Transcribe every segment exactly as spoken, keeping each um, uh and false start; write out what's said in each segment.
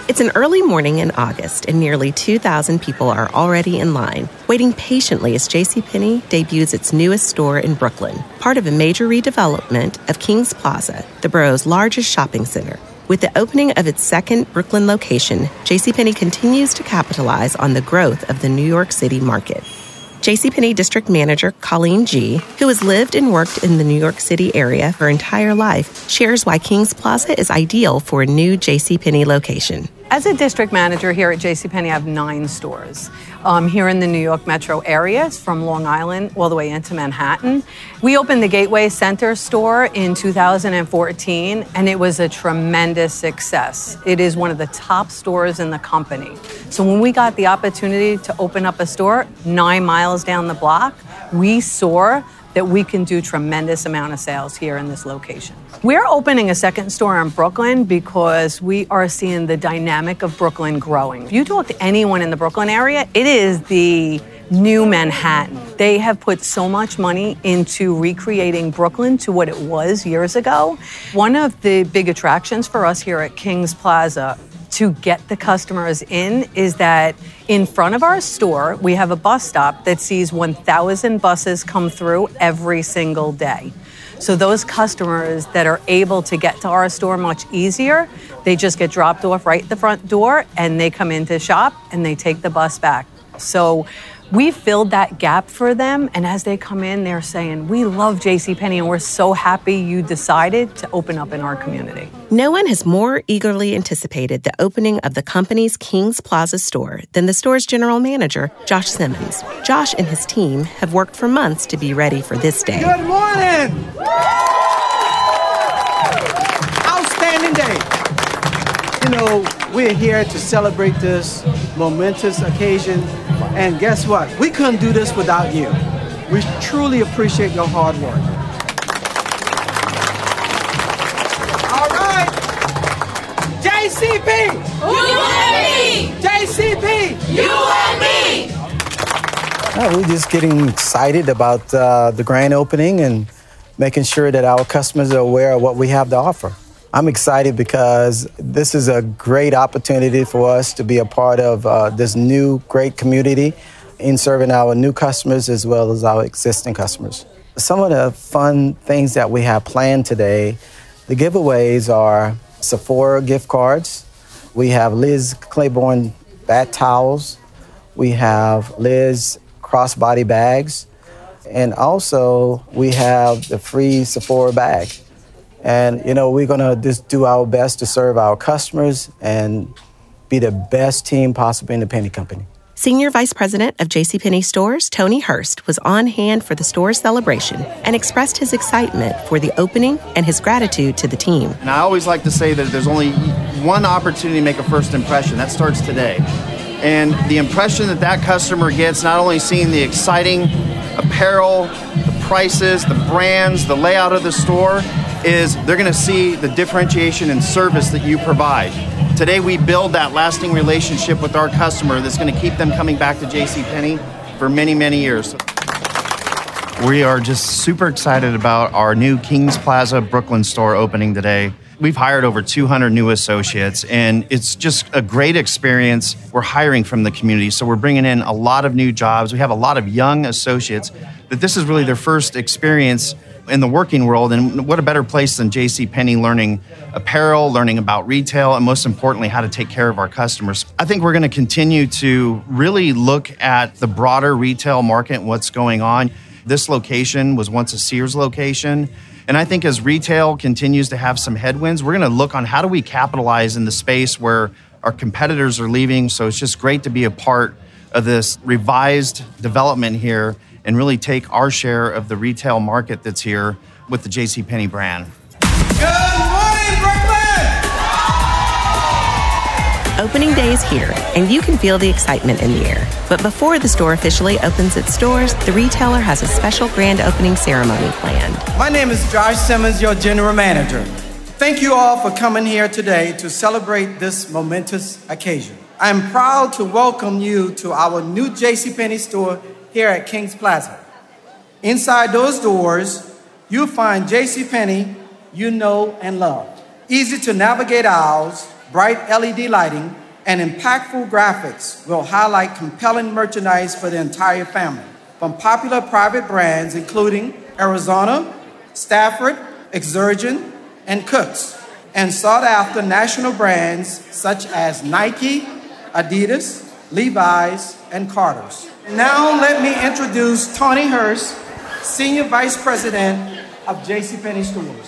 It's an early morning in August, and nearly two thousand people are already in line, waiting patiently as JCPenney debuts its newest store in Brooklyn, part of a major redevelopment of Kings Plaza, the borough's largest shopping center. With the opening of its second Brooklyn location, JCPenney continues to capitalize on the growth of the New York City market. JCPenney District Manager Colleen G., who has lived and worked in the New York City area her entire life, shares why Kings Plaza is ideal for a new JCPenney location. As a district manager here at JCPenney, I have nine stores um, here in the New York metro areas, from Long Island all the way into Manhattan. We opened the Gateway Center store in two thousand fourteen, and it was a tremendous success. It is one of the top stores in the company. So when we got the opportunity to open up a store nine miles down the block, we saw that we can do tremendous amount of sales here in this location. We're opening a second store in Brooklyn because we are seeing the dynamic of Brooklyn growing. If you talk to anyone in the Brooklyn area, it is the new Manhattan. They have put so much money into recreating Brooklyn to what it was years ago. One of the big attractions for us here at Kings Plaza to get the customers in is that in front of our store, we have a bus stop that sees one thousand buses come through every single day. So those customers that are able to get to our store much easier, they just get dropped off right at the front door and they come in to shop and they take the bus back. So we filled that gap for them, and as they come in, they're saying, we love JCPenney and we're so happy you decided to open up in our community. No one has more eagerly anticipated the opening of the company's Kings Plaza store than the store's general manager, Josh Simmons. Josh and his team have worked for months to be ready for this day. Good morning! Outstanding day. You know, we're here to celebrate this momentous occasion. And guess what? We couldn't do this without you. We truly appreciate your hard work. All right. J C P! You and me! J C P! You and me! Oh, we're just getting excited about uh, the grand opening and making sure that our customers are aware of what we have to offer. I'm excited because this is a great opportunity for us to be a part of uh, this new great community in serving our new customers as well as our existing customers. Some of the fun things that we have planned today, the giveaways are Sephora gift cards. We have Liz Claiborne bath towels. We have Liz crossbody bags. And also we have the free Sephora bag. And, you know, we're going to just do our best to serve our customers and be the best team possible in the Penny Company. Senior Vice President of JCPenney Stores, Tony Hurst, was on hand for the store's celebration and expressed his excitement for the opening and his gratitude to the team. And I always like to say that there's only one opportunity to make a first impression. That starts today. And the impression that that customer gets, not only seeing the exciting apparel, the prices, the brands, the layout of the store, is they're going to see the differentiation and service that you provide. Today we build that lasting relationship with our customer that's going to keep them coming back to JCPenney for many, many years. We are just super excited about our new Kings Plaza Brooklyn store opening today. We've hired over two hundred new associates, and it's just a great experience. We're hiring from the community, so we're bringing in a lot of new jobs. We have a lot of young associates that this is really their first experience in the working world, and what a better place than JCPenney learning apparel, learning about retail, and most importantly, how to take care of our customers. I think we're going to continue to really look at the broader retail market and what's going on. This location was once a Sears location, and I think as retail continues to have some headwinds, we're going to look on how do we capitalize in the space where our competitors are leaving. So it's just great to be a part of this revised development here and really take our share of the retail market that's here with the JCPenney brand. Good morning, Brooklyn! Opening day is here, and you can feel the excitement in the air. But before the store officially opens its doors, the retailer has a special grand opening ceremony planned. My name is Josh Simmons, your general manager. Thank you all for coming here today to celebrate this momentous occasion. I am proud to welcome you to our new JCPenney store here at Kings Plaza. Inside those doors, you'll find JCPenney you know and love. Easy to navigate aisles, bright L E D lighting, and impactful graphics will highlight compelling merchandise for the entire family. From popular private brands including Arizona, Stafford, Exergen, and Cooks, and sought-after national brands such as Nike, Adidas, Levi's, and Carter's. Now let me introduce Tony Hurst, Senior Vice President of JCPenney Stores.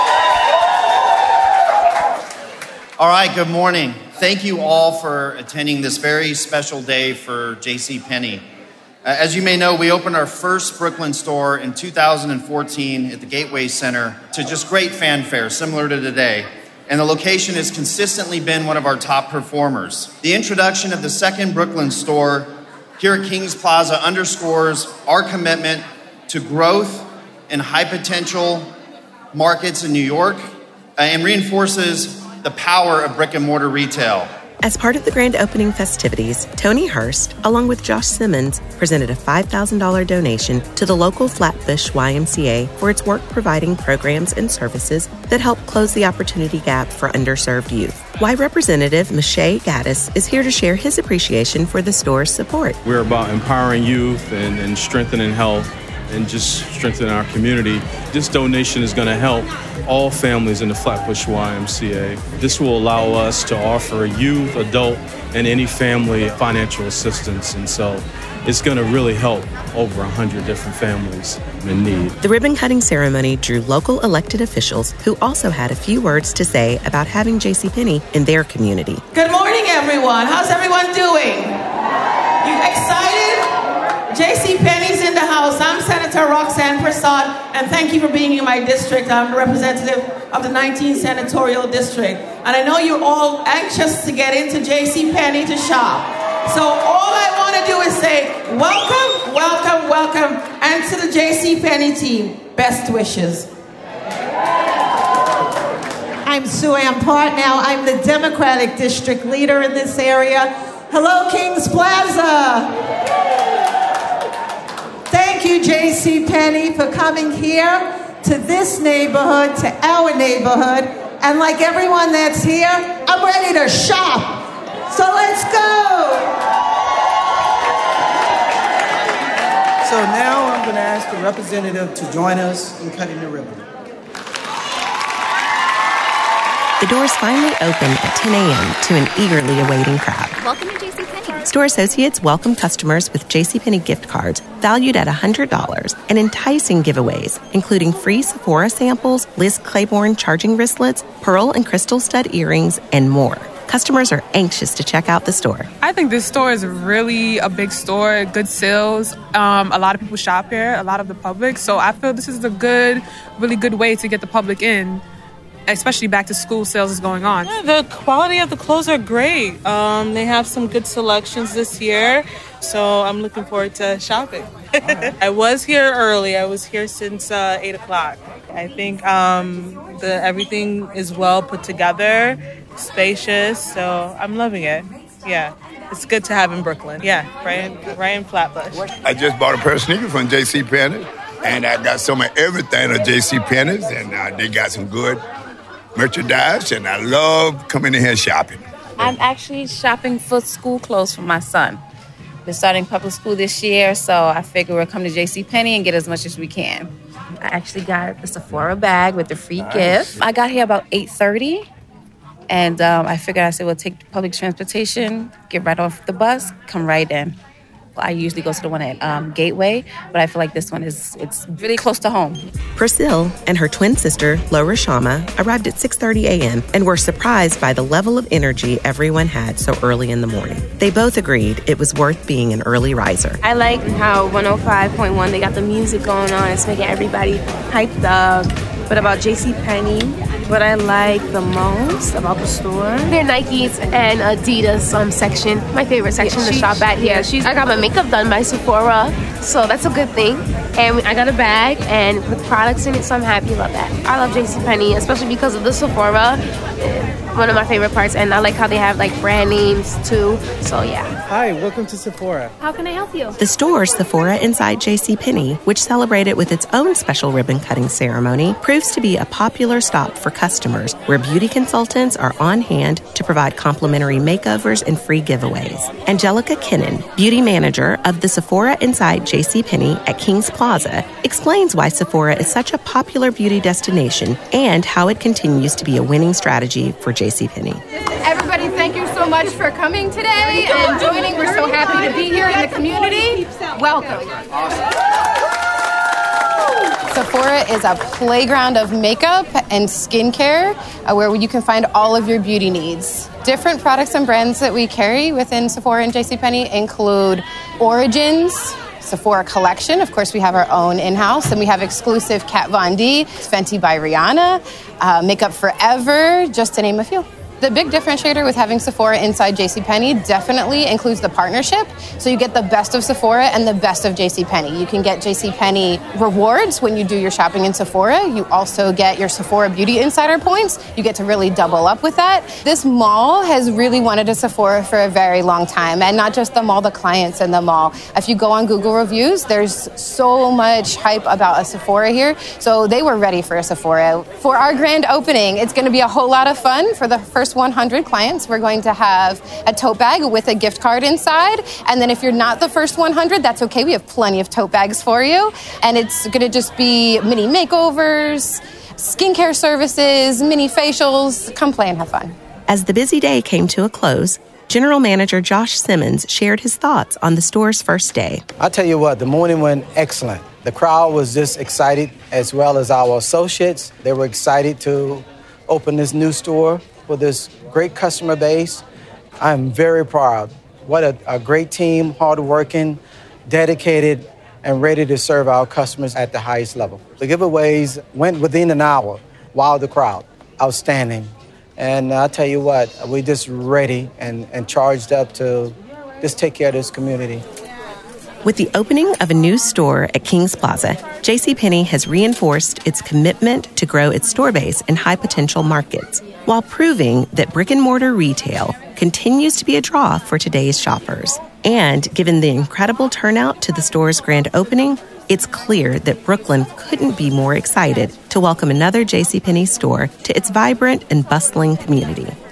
All right, good morning. Thank you all for attending this very special day for JCPenney. Uh, as you may know, we opened our first Brooklyn store in two thousand fourteen at the Gateway Center to just great fanfare, similar to today. And the location has consistently been one of our top performers. The introduction of the second Brooklyn store here at Kings Plaza underscores our commitment to growth in high potential markets in New York uh, and reinforces the power of brick and mortar retail. As part of the grand opening festivities, Tony Hurst, along with Josh Simmons, presented a five thousand dollars donation to the local Flatbush Y M C A for its work providing programs and services that help close the opportunity gap for underserved youth. Y Representative Mache Gaddis is here to share his appreciation for the store's support. We're about empowering youth and, and strengthening health and just strengthening our community. This donation is going to help all families in the Flatbush Y M C A. This will allow us to offer youth, adult, and any family financial assistance. And so it's going to really help over one hundred different families in need. The ribbon cutting ceremony drew local elected officials who also had a few words to say about having JCPenney in their community. Good morning, everyone. How's everyone doing? You excited? JCPenney's in the house. I'm Senator Roxanne Prasad, and thank you for being in my district. I'm a representative of the nineteenth Senatorial District, and I know you're all anxious to get into JCPenney to shop. So all I want to do is say, welcome, welcome, welcome, and to the JCPenney team, best wishes. I'm Sue Ann Partnow. I'm the Democratic District Leader in this area. Hello, Kings Plaza. Thank you, JCPenney, for coming here to this neighborhood, to our neighborhood. And like everyone that's here, I'm ready to shop. So let's go. So now I'm going to ask the representative to join us in cutting the ribbon. The doors finally open at ten a.m. to an eagerly awaiting crowd. Welcome to JCPenney. Store associates welcome customers with JCPenney gift cards valued at one hundred dollars and enticing giveaways, including free Sephora samples, Liz Claiborne charging wristlets, pearl and crystal stud earrings, and more. Customers are anxious to check out the store. I think this store is really a big store, good sales. Um, a lot of people shop here, a lot of the public. So I feel this is a good, really good way to get the public in, especially back to school sales is going on. Yeah, the quality of the clothes are great. Um, they have some good selections this year, so I'm looking forward to shopping. I was here early. I was here since uh, eight o'clock. I think um, the everything is well put together, spacious, so I'm loving it. Yeah, it's good to have in Brooklyn. Yeah, right in, right in Flatbush. I just bought a pair of sneakers from JCPenney, and I got some of everything at JCPenney's, and uh, they got some good merchandise, and I love coming in here shopping. I'm actually shopping for school clothes for my son. We're starting public school this year, so I figure we'll come to JCPenney and get as much as we can. I actually got the Sephora bag with the free nice. gift. I got here about eight thirty, and um, I figured I said, we'll take public transportation, get right off the bus, come right in. I usually go to the one at um, Gateway, but I feel like this one is it's really close to home. Priscilla and her twin sister, Laura Shama, arrived at six thirty a.m. and were surprised by the level of energy everyone had so early in the morning. They both agreed it was worth being an early riser. I like how one oh five point one, they got the music going on. It's making everybody hyped up. But about JCPenney, what I like the most about the store, their Nikes and Adidas um, section. My favorite section yeah, to shop at here. Yeah, she's, I got my makeup done by Sephora, so that's a good thing. And I got a bag and with products in it, so I'm happy about that. I love JCPenney, especially because of the Sephora. one of my favorite parts. And I like how they have like brand names too. So yeah. Hi, welcome to Sephora. How can I help you? The store Sephora inside JCPenney, which celebrated with its own special ribbon cutting ceremony, proves to be a popular stop for customers where beauty consultants are on hand to provide complimentary makeovers and free giveaways. Angelica Kinnan, beauty manager of the Sephora inside JCPenney at Kings Plaza, explains why Sephora is such a popular beauty destination and how it continues to be a winning strategy for JCPenney. Everybody, thank you so much for coming today and joining. We're so happy to be here in the community. Welcome. Sephora is a playground of makeup and skincare uh, where you can find all of your beauty needs. Different products and brands that we carry within Sephora and JCPenney include Origins, Sephora Collection. Of course, we have our own in-house, and we have exclusive Kat Von D, Fenty by Rihanna, uh, Makeup Forever, just to name a few. The big differentiator with having Sephora inside JCPenney definitely includes the partnership. So you get the best of Sephora and the best of JCPenney. You can get JCPenney rewards when you do your shopping in Sephora. You also get your Sephora Beauty Insider points. You get to really double up with that. This mall has really wanted a Sephora for a very long time, and not just the mall, the clients in the mall. If you go on Google reviews, there's so much hype about a Sephora here. So they were ready for a Sephora. For our grand opening, it's going to be a whole lot of fun. For the first one hundred clients, we're going to have a tote bag with a gift card inside. And then if you're not the first one hundred, that's okay. We have plenty of tote bags for you. And it's going to just be mini makeovers, skincare services, mini facials. Come play and have fun. As the busy day came to a close, General Manager Josh Simmons shared his thoughts on the store's first day. I'll tell you what, the morning went excellent. The crowd was just excited, as well as our associates. They were excited to open this new store with this great customer base. I'm very proud. What a, a great team, hardworking, dedicated, and ready to serve our customers at the highest level. The giveaways went within an hour. Wow, the crowd. Outstanding. And I'll tell you what, we're just ready and, and charged up to just take care of this community. With the opening of a new store at Kings Plaza, JCPenney has reinforced its commitment to grow its store base in high-potential markets, while proving that brick-and-mortar retail continues to be a draw for today's shoppers. And given the incredible turnout to the store's grand opening, it's clear that Brooklyn couldn't be more excited to welcome another JCPenney store to its vibrant and bustling community.